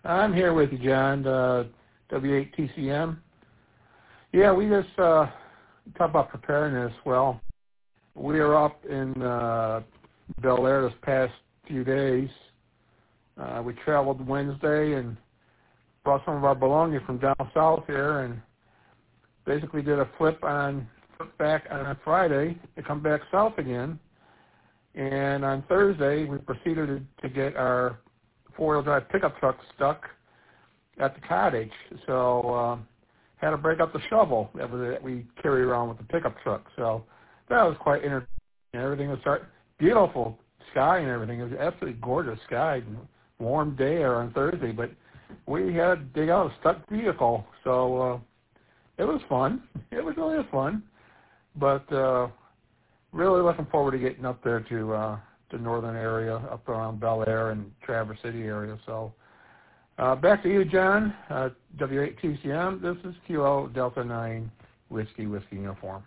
I'm here with you, John, W8TCM. Yeah, we just talk about preparedness. Well, we are up in Bel Air this past few days. We traveled Wednesday and brought some of our belongings from down south here and basically did a flip back on Friday to come back south again. And on Thursday, we proceeded to get our four-wheel drive pickup truck stuck at the cottage. So had to break up the shovel that we carry around with the pickup truck. So that was quite interesting. Everything was beautiful sky and everything. It was absolutely gorgeous sky, warm day on Thursday. But we had to dig out a stuck vehicle. So it was fun. It was really fun. But really looking forward to getting up there to the northern area, up around Bel Air and Traverse City area. So back to you, John. W8TCM. This is Kilo Delta 9 Whiskey Uniform.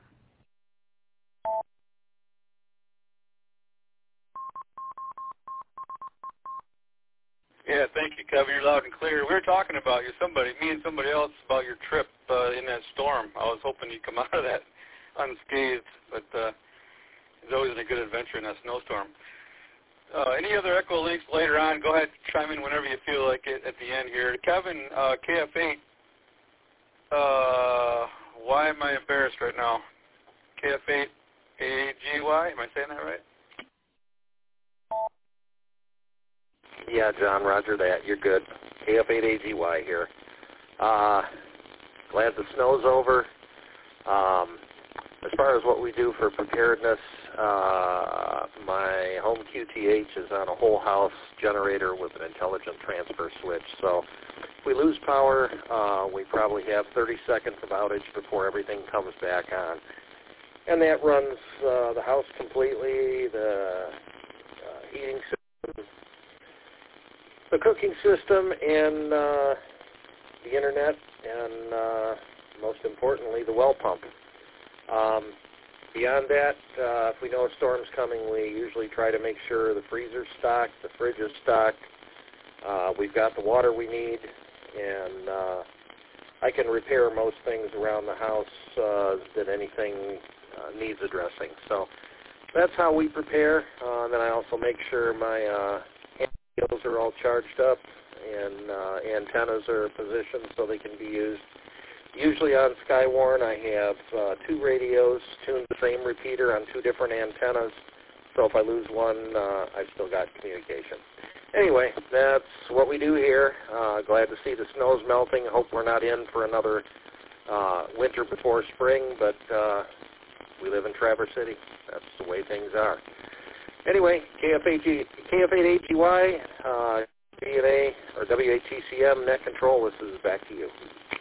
Yeah, thank you, Kevin. You're loud and clear. We were talking about me and somebody else, about your trip in that storm. I was hoping you'd come out of that unscathed, but it's always a good adventure in that snowstorm. Any other Echo links later on, go ahead, chime in whenever you feel like it at the end here. Kevin, KF8, why am I embarrassed right now? KF8 AGY, am I saying that right? Yeah, John, roger that. You're good. KF8AGY here. Glad the snow's over. As far as what we do for preparedness, my home QTH is on a whole house generator with an intelligent transfer switch. So if we lose power, we probably have 30 seconds of outage before everything comes back on. And that runs the house completely, the heating system, the cooking system, and the internet, and most importantly, the well pump. Beyond that, if we know a storm's coming, we usually try to make sure the freezer's stocked, the fridge is stocked, we've got the water we need, and I can repair most things around the house that anything needs addressing. So that's how we prepare. And then I also make sure my radios are all charged up and antennas are positioned so they can be used. Usually on Skywarn, I have 2 radios tuned the same repeater on 2 different antennas. So if I lose one, I've still got communication. Anyway, that's what we do here. Glad to see the snow's melting. Hope we're not in for another winter before spring, but we live in Traverse City. That's the way things are. Anyway, KF8AGY, DNA, or W8TCM, net control, this is back to you.